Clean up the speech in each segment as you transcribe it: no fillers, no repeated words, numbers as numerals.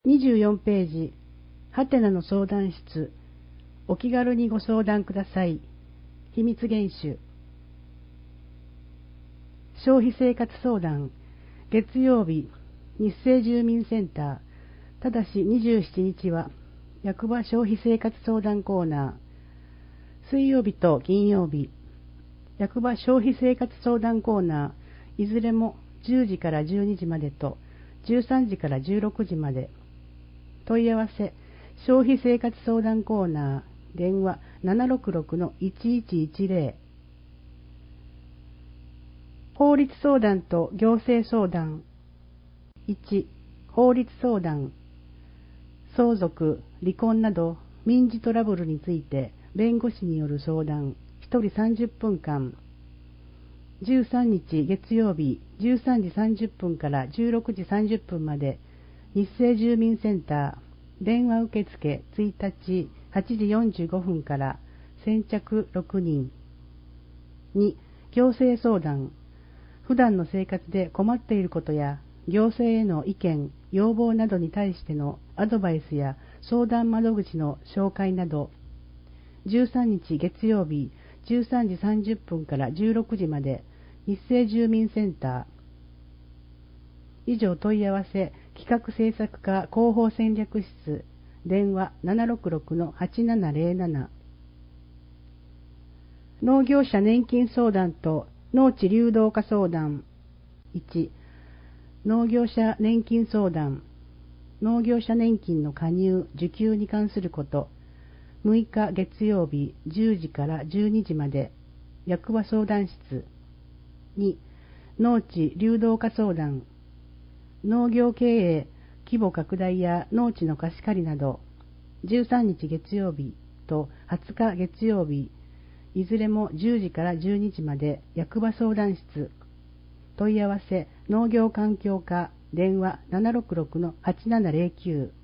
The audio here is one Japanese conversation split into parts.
24ページ、ハテナの相談室、お気軽にご相談ください。秘密厳守。消費生活相談、月曜日、日生住民センター、ただし27日は、役場消費生活相談コーナー、水曜日と金曜日、役場消費生活相談コーナー、いずれも10時から12時までと、13時から16時まで。問い合わせ、消費生活相談コーナー、電話766-1110。法律相談と行政相談。1、法律相談。相続、離婚など民事トラブルについて弁護士による相談、1人30分間。13日月曜日13時30分から16時30分まで、日生住民センター、電話受付1日8時45分から先着6人。2、行政相談。普段の生活で困っていることや行政への意見、要望などに対してのアドバイスや相談窓口の紹介など、13日月曜日13時30分から16時まで、日生住民センター。以上問い合わせ、企画制作課広報戦略室、電話766-8707。農業者年金相談と農地流動化相談。1、農業者年金相談。農業者年金の加入・受給に関すること。6日月曜日10時から12時まで、役場相談室。2、農地流動化相談。農業経営、規模拡大や農地の貸し借りなど、13日月曜日と20日月曜日、いずれも10時から12時まで、役場相談室。問い合わせ、農業環境課、電話766-8709。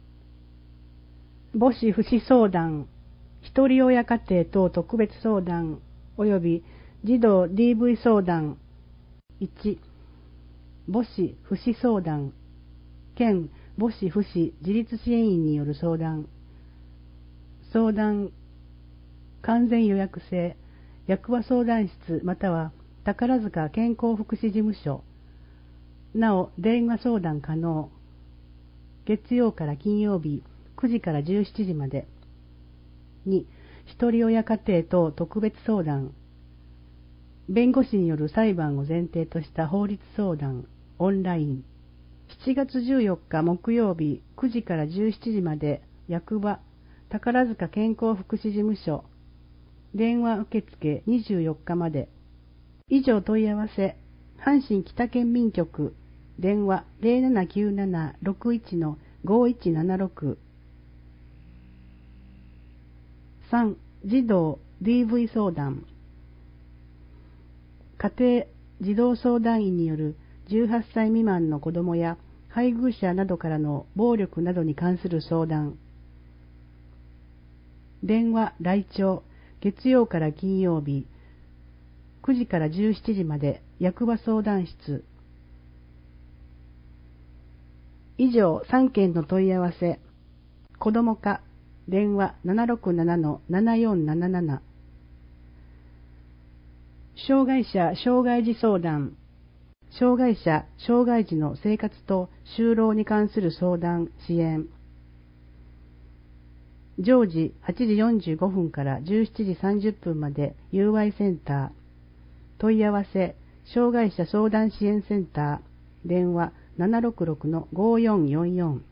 母子父子相談、ひとり親家庭等特別相談、および児童 DV 相談。1、母子父子相談、県母子父子自立支援員による相談。相談、完全予約制、役場相談室または宝塚健康福祉事務所。なお、電話相談可能。月曜から金曜日9時から17時まで。2、ひとり親家庭等特別相談。弁護士による裁判を前提とした法律相談、オンライン。7月14日木曜日9時から17時まで、役場宝塚健康福祉事務所。電話受付24日まで。以上問い合わせ、阪神北県民局、電話0797-61-5176。3、児童 DV 相談。家庭児童相談員による18歳未満の子どもや配偶者などからの暴力などに関する相談。電話来庁、月曜から金曜日9時から17時まで、役場相談室。以上3件の問い合わせ。子ども課、電話767-7477。障害者障害児相談。障害者障害児の生活と就労に関する相談支援。常時8時45分から17時30分まで、友愛センター。問い合わせ、障害者相談支援センター、電話766-5444。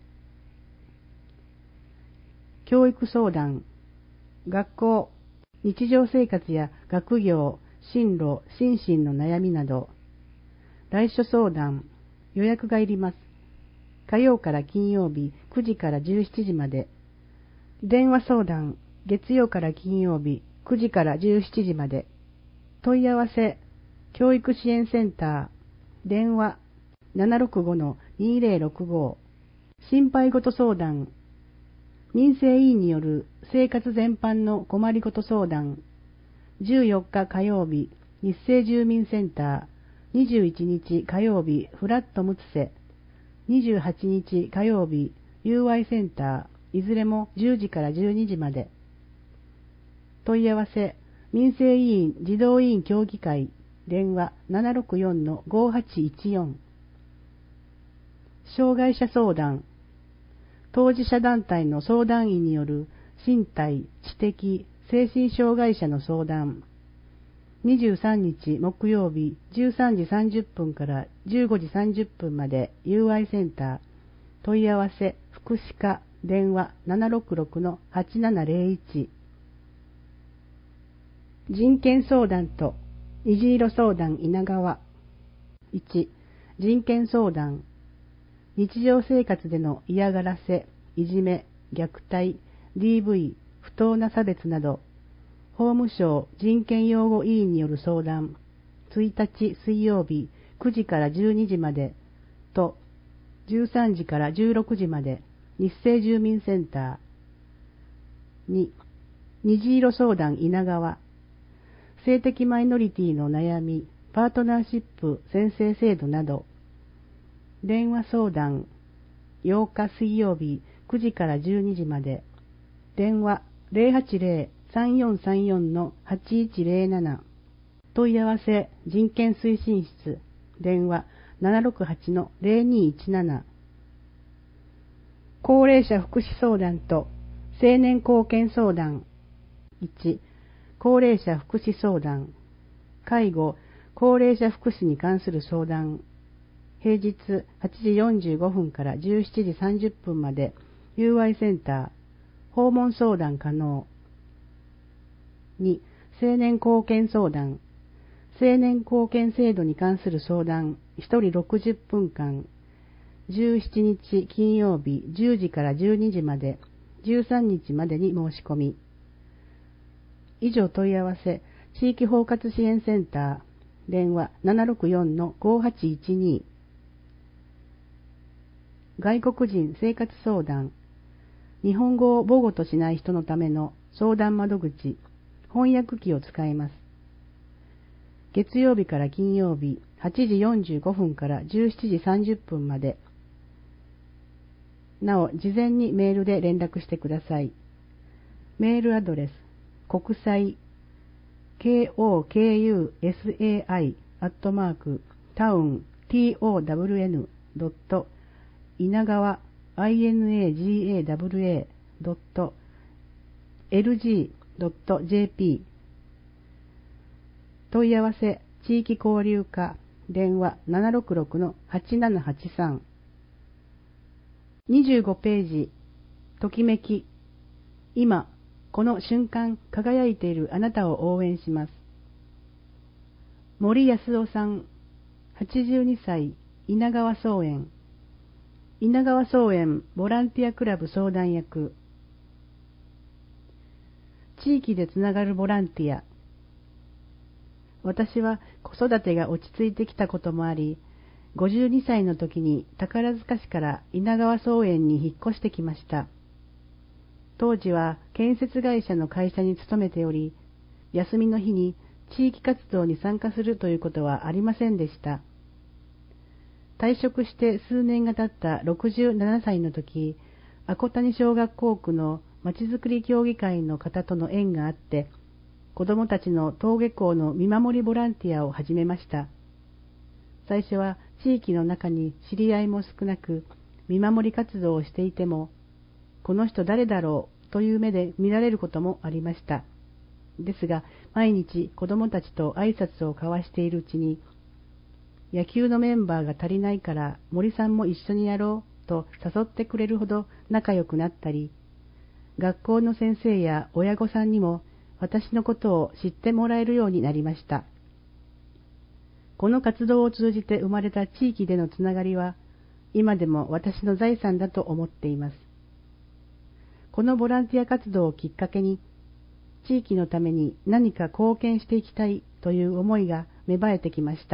教育相談。学校、日常生活や学業、進路、心身の悩みなど。来所相談。予約がいります。火曜から金曜日9時から17時まで。電話相談。月曜から金曜日9時から17時まで。問い合わせ、教育支援センター、電話765-2065。心配事相談。民生委員による生活全般の困りごと相談。14日火曜日、日生住民センター、21日火曜日、フラットムツセ、28日火曜日、 友愛センター、いずれも10時から12時まで。問い合わせ、民生委員児童委員協議会、電話 764-5814。障害者相談、当事者団体の相談員による身体、知的、精神障害者の相談。23日木曜日13時30分から15時30分まで友愛センター。問い合わせ、福祉課、電話 766-8701。人権相談と虹色相談稲川。1、人権相談。日常生活での嫌がらせ、いじめ、虐待、DV、不当な差別など、法務省人権擁護委員による相談、1日水曜日9時から12時までと、13時から16時まで、日生住民センター。2、虹色相談稲川。性的マイノリティの悩み、パートナーシップ宣誓制度など、電話相談、8日水曜日9時から12時まで、電話 080-3434-8107。問い合わせ、人権推進室、電話 768-0217。高齢者福祉相談と青年貢献相談。1、高齢者福祉相談。介護、高齢者福祉に関する相談。平日8時45分から17時30分まで、友愛センター、訪問相談可能。2、青年貢献相談。青年貢献制度に関する相談、1人60分間。17日金曜日10時から12時まで、13日までに申し込み。以上問い合わせ、地域包括支援センター、電話 764-5812。外国人生活相談。日本語を母語としない人のための相談窓口、翻訳機を使います。月曜日から金曜日、8時45分から17時30分まで。なお、事前にメールで連絡してください。メールアドレス、国際、kokusai@town.town.稲川 inagawa.lg.jp。 問い合わせ、地域交流課、電話 766-8783。25ページ、ときめき。今、この瞬間輝いているあなたを応援します。森康夫さん、82歳、稲川草園。稲川草園ボランティアクラブ相談役。地域でつながるボランティア。私は子育てが落ち着いてきたこともあり、52歳の時に宝塚市から稲川草園に引っ越してきました。当時は建設会社の会社に勤めており、休みの日に地域活動に参加するということはありませんでした。退職して数年が経った67歳の時、阿古谷小学校区のまちづくり協議会の方との縁があって、子どもたちの登下校の見守りボランティアを始めました。最初は地域の中に知り合いも少なく、見守り活動をしていても、この人誰だろうという目で見られることもありました。ですが、毎日子どもたちと挨拶を交わしているうちに、野球のメンバーが足りないから森さんも一緒にやろうと誘ってくれるほど仲良くなったり、学校の先生や親御さんにも私のことを知ってもらえるようになりました。この活動を通じて生まれた地域でのつながりは、今でも私の財産だと思っています。このボランティア活動をきっかけに、地域のために何か貢献していきたいという思いが芽生えてきました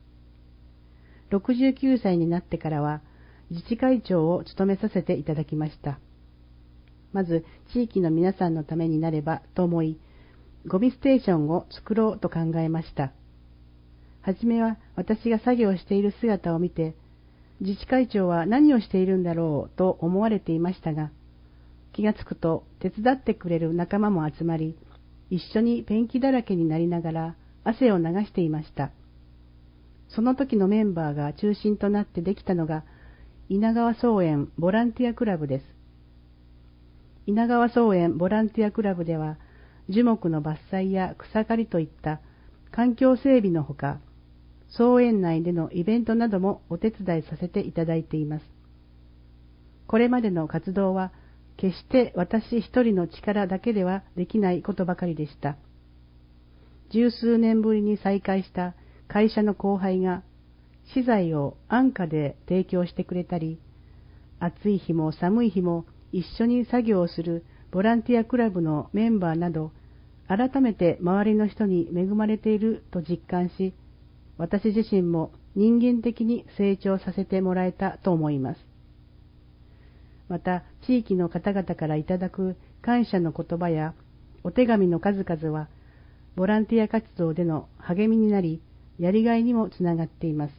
。69歳になってからは自治会長を務めさせていただきました。まず地域の皆さんのためになればと思い、ゴミステーションを作ろうと考えました。はじめは私が作業している姿を見て、 自治会長は何をしているんだろうと思われていましたが、気がつくと手伝ってくれる仲間も集まり、一緒にペンキだらけになりながら汗を流していました。その時のメンバーが中心となってできたのが稲川草園ボランティアクラブです。稲川草園ボランティアクラブでは、樹木の伐採や草刈りといった環境整備のほか、草園内でのイベントなどもお手伝いさせていただいています。これまでの活動は、決して私一人の力だけではできないことばかりでした。十数年ぶりに再会した会社の後輩が、資材を安価で提供してくれたり、暑い日も寒い日も一緒に作業をするボランティアクラブのメンバーなど、改めて周りの人に恵まれていると実感し、私自身も人間的に成長させてもらえたと思います。また、地域の方々からいただく感謝の言葉やお手紙の数々は、ボランティア活動での励みになり、やりがいにもつながっています。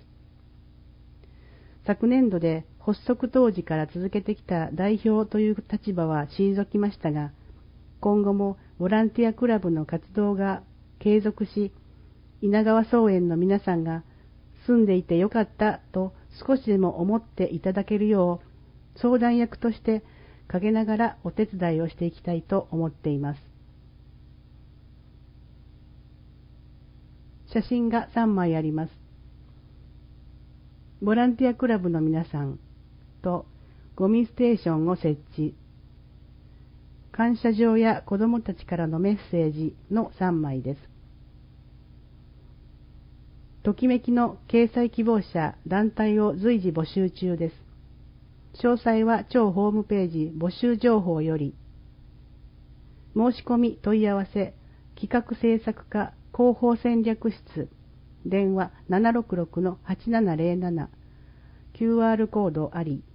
昨年度で発足当時から続けてきた代表という立場は退きましたが、今後もボランティアクラブの活動が継続し、稲川草園の皆さんが住んでいてよかったと少しでも思っていただけるよう、相談役として陰ながらお手伝いをしていきたいと思っています。写真が3枚あります。ボランティアクラブの皆さんとゴミステーションを設置、感謝状や子どもたちからのメッセージの3枚です。ときめきの掲載希望者団体を随時募集中です。詳細は当ホームページ募集情報より。申し込み問い合わせ企画制作課広報戦略室、電話 766-8707、QR コードあり。